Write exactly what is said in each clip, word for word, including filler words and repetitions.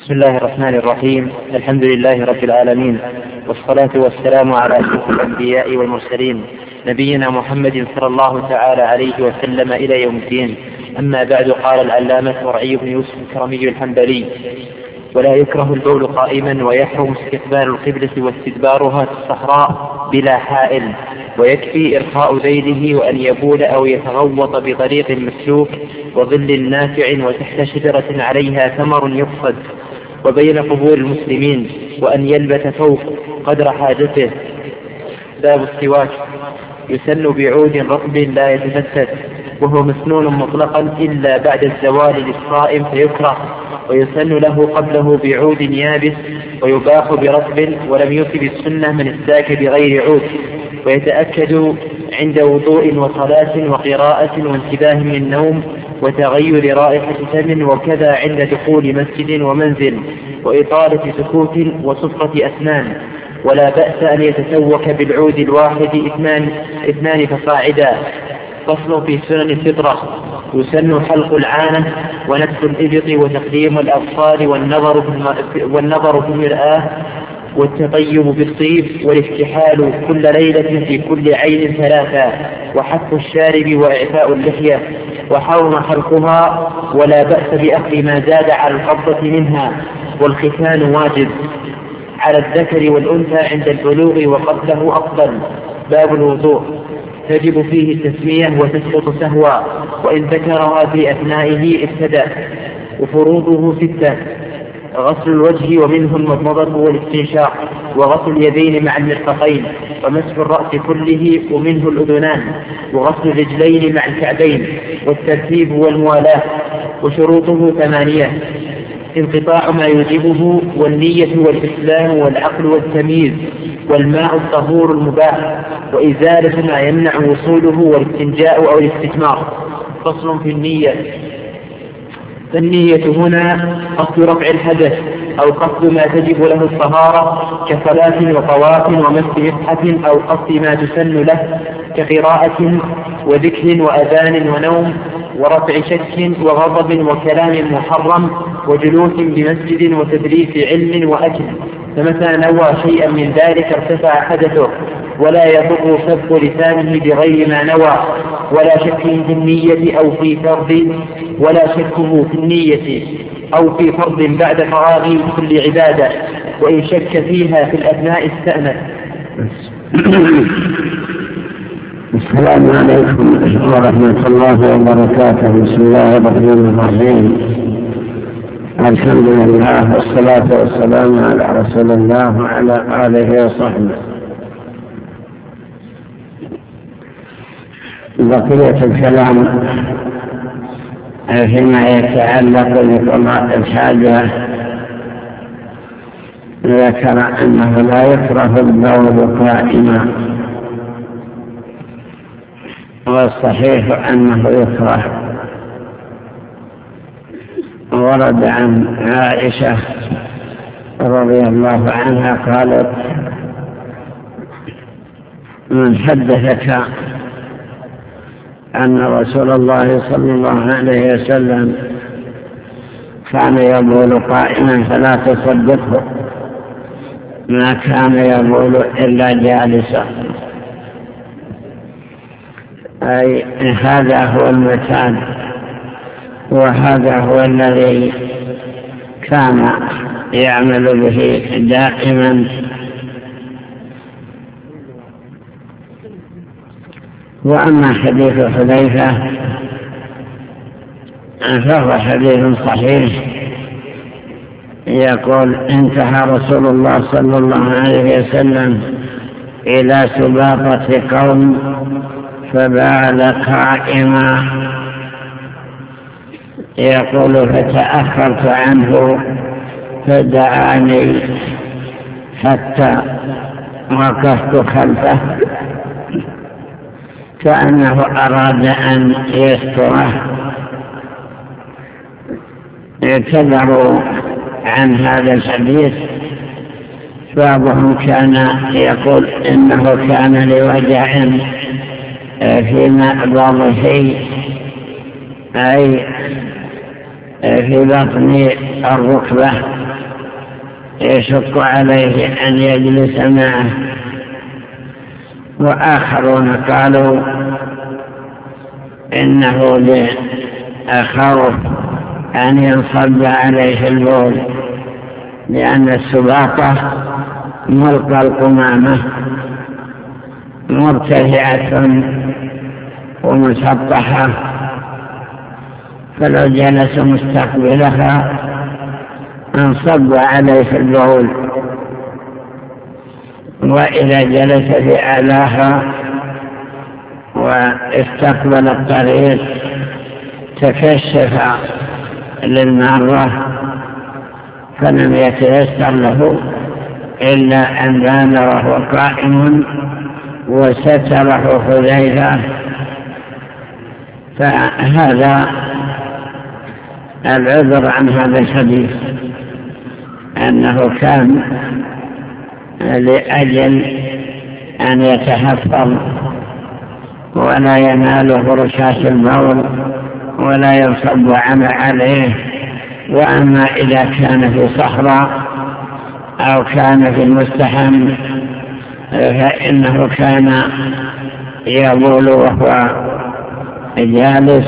بسم الله الرحمن الرحيم. الحمد لله رب العالمين، والصلاة والسلام على أشرف الأنبياء والمرسلين نبينا محمد صلى الله تعالى عليه وسلم إلى يوم الدين. أما بعد، قال العلامة ورعي بن يوسف الكرمي الحنبلي: ولا يكره البول قائما، ويحرم استقبال القبلة واستدبارها في الصحراء بلا حائل، ويكفي إرخاء ذيله وأن يبول أو يتغوط بطريق مسلوك وظل نافع وتحت شجرة عليها ثمر يقصد، وبين قبور المسلمين، وأن يلبس فوق قدر حاجته. باب السواك: يسن بعود رطب لا يتفتت، وهو مسنون مطلقا إلا بعد الزوال للصائم فيكره، ويسن له قبله بعود يابس، ويباح برطب، ولم يصب السنة من استاك بغير عود. ويتأكد عند وضوء وصلاة وقراءة وانتباه من النوم وتغير رائحة فم، وكذا عند دخول مسجد ومنزل، وإطالة سكوت وصفرة أسنان. ولا بأس أن يتسوك بالعود الواحد اثنان, اثنان فصاعدا. فصل في سنن الفطرة: يسن حلق العانة ونتف الإبط وتقديم الأبصار والنظر في, والنظر في المرآة والتطيب بالطيب والافتحال كل ليلة في كل عين ثلاثة، وحف الشارب وإعفاء اللحية. وحرم حلقها، ولا بأس بأكل ما زاد على القبضة منها. والختان واجب على الذكر والأنثى عند البلوغ وقبله أفضل. باب الوضوء: تجب فيه التسمية وتسقط سهوا، وإن ذكرها في أثنائه ابتدأ. وفروضه ستة: غسل الوجه ومنه المضمضة والاستنشاق، وغسل اليدين مع المرفقين، ومسح الرأس كله ومنه الأذنان، وغسل الرجلين مع الكعبين، والترتيب والموالاة. وشروطه ثمانية: انقطاع ما يوجبه، والنية والإسلام والعقل والتمييز، والماء الطهور المباح، وإزالة ما يمنع وصوله، والاستنجاء أو الاستثمار. فصل في النية: فالنية هنا قصد رفع الحدث أو قصد ما تجب له الطهارة كصلاة وطواف ومس مصحف، أو قصد ما تسن له كقراءة وذكر وأذان ونوم ورفع شك وغضب وكلام محرم وجلوس بمسجد وتدريس علم وأكل. فمتى نوى شيئا من ذلك ارتفع حدثه، ولا يضر سب لسانه بغير ما نوى، ولا شك في النية أو في فرض ولا شكه في النية أو في فرض بعد فراغ كل عبادة، وإن شك فيها في الأثناء استأنف. السلام عليكم ورحمة الله وبركاته. بسم الله الرحمن الرحيم. الحمد لله، والصلاة والسلام على رسول الله وعلى آله وصحبه. بقية الكلام فيما يتعلق بقضاء الحاجة، ذكر أنه لا يكره البول قائما، والصحيح أنه يكره. ورد عن عائشة رضي الله عنها قالت: من حدثك أن رسول الله صلى الله عليه وسلم كان يبول قائما فلا تصدقه، ما كان يبول إلا جالسا. أي هذا هو المعتاد، وهذا هو الذي كان يعمل به دائما. وأما حديث حذيفة فهو حديث صحيح، يقول: انتهى رسول الله صلى الله عليه وسلم إلى سباطة قوم فبال قائما، يقول: فتأخرت عنه فدعاني حتى وقفت خلفه كأنه أراد أن يستره. اعتذروا عن هذا الحديث، بعضهم كان يقول إنه كان لوجع في مأبضه، أي في بطن الركبة، يشق عليه أن يجلس معه. وآخرون قالوا إنه لخوف أن ينصب عليه البول، لأن السباطة ملقى القمامة مرتفعة ومسطحة، فلو جلس مستقبلها انصب عليه البول، وإذا جلس في أعلاها واستقبل الطريق تكشف للمرة فلم يتيسر له إلا أن بان وهو قائم وستره حذيفة. فهذا العذر عن هذا الحديث أنه كان لأجل أن يتحفظ ولا يناله رشاش البول ولا ينصب عليه. وأما إذا كان في صحراء أو كان في المستحم فإنه كان يبول وهو جالس،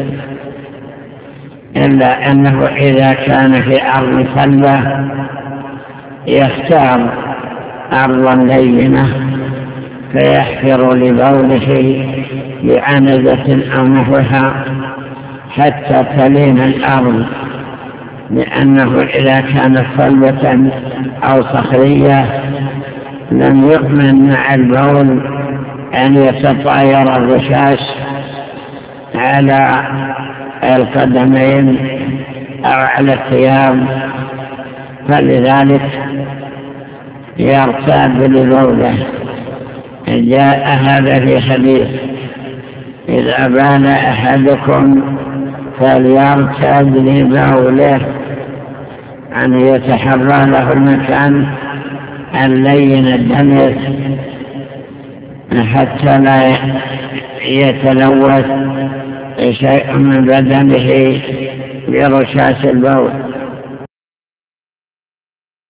إلا أنه إذا كان في أرض صلبة يختار أرضا لينة فيحفر لبوله بعنزة أو نحوها حتى تلين الأرض، لأنه إذا كانت صلبة أو صخرية لم يؤمن مع البول أن يتطاير الرشاش على القدمين أو على الثياب، فلذلك يرتاب لبوله. جاء هذا في حديث: إذا بان أحدكم فليرتاب لبوله، أن يتحرى له المكان اللين الدنس حتى لا يتلوث شيء من بدنه برشاش البول.